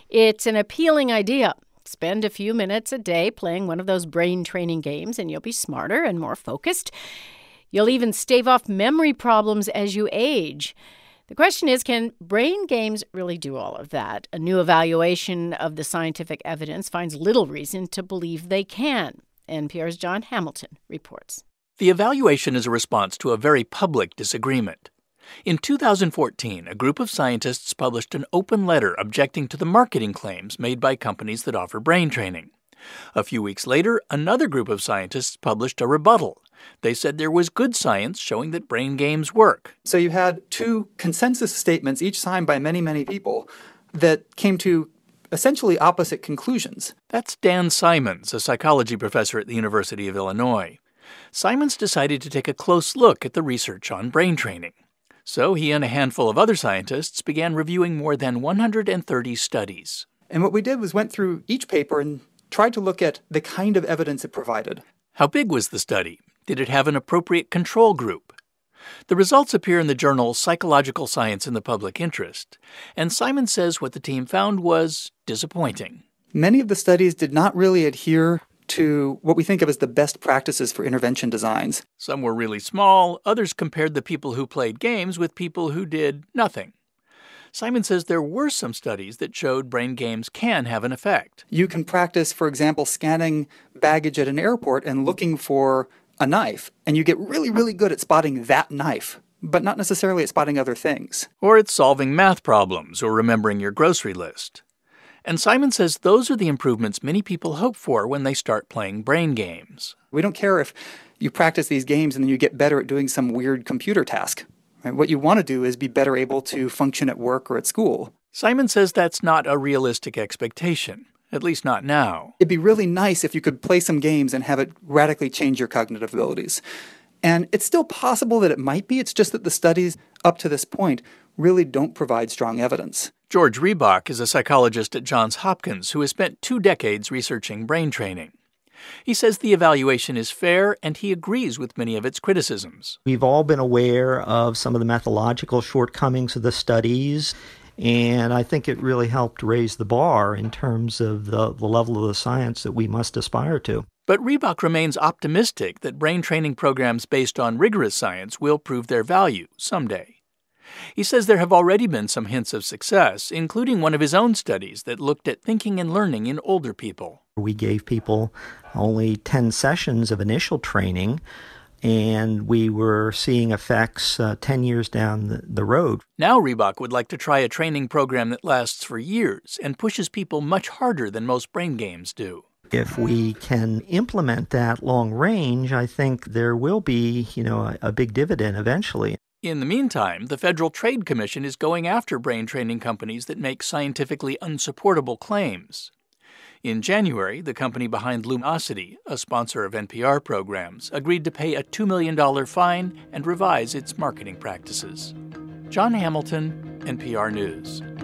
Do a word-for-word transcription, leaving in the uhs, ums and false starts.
It's an appealing idea. Spend a few minutes a day playing one of those brain training games, and you'll be smarter and more focused. You'll even stave off memory problems as you age. The question is, can brain games really do all of that? A new evaluation of the scientific evidence finds little reason to believe they can. N P R's Jon Hamilton reports. The evaluation is a response to a very public disagreement. In two thousand fourteen, a group of scientists published an open letter objecting to the marketing claims made by companies that offer brain training. A few weeks later, another group of scientists published a rebuttal. They said there was good science showing that brain games work. So you had two consensus statements, each signed by many, many people, that came to essentially opposite conclusions. That's Dan Simons, a psychology professor at the University of Illinois. Simons decided to take a close look at the research on brain training. So he and a handful of other scientists began reviewing more than one hundred thirty studies. And what we did was went through each paper and tried to look at the kind of evidence it provided. How big was the study? Did it have an appropriate control group? The results appear in the journal Psychological Science in the Public Interest, and Simons says what the team found was disappointing. Many of the studies did not really adhere to what we think of as the best practices for intervention designs. Some were really small, others compared the people who played games with people who did nothing. Simons says there were some studies that showed brain games can have an effect. You can practice, for example, scanning baggage at an airport and looking for a knife, and you get really, really good at spotting that knife, but not necessarily at spotting other things. Or at solving math problems or remembering your grocery list. And Simons says those are the improvements many people hope for when they start playing brain games. We don't care if you practice these games and then you get better at doing some weird computer task. Right? What you want to do is be better able to function at work or at school. Simons says that's not a realistic expectation, at least not now. It'd be really nice if you could play some games and have it radically change your cognitive abilities. And it's still possible that it might be. It's just that the studies up to this point really don't provide strong evidence. George Riebach is a psychologist at Johns Hopkins who has spent two decades researching brain training. He says the evaluation is fair, and he agrees with many of its criticisms. We've all been aware of some of the methodological shortcomings of the studies, and I think it really helped raise the bar in terms of the, the level of the science that we must aspire to. But Riebach remains optimistic that brain training programs based on rigorous science will prove their value someday. He says there have already been some hints of success, including one of his own studies that looked at thinking and learning in older people. We gave people only ten sessions of initial training, and we were seeing effects uh, ten years down the, the road. Now Riebach would like to try a training program that lasts for years and pushes people much harder than most brain games do. If we can implement that long range, I think there will be, you know, a, a big dividend eventually. In the meantime, the Federal Trade Commission is going after brain training companies that make scientifically unsupportable claims. In January, the company behind Lumosity, a sponsor of N P R programs, agreed to pay a two million dollars fine and revise its marketing practices. Jon Hamilton, N P R News.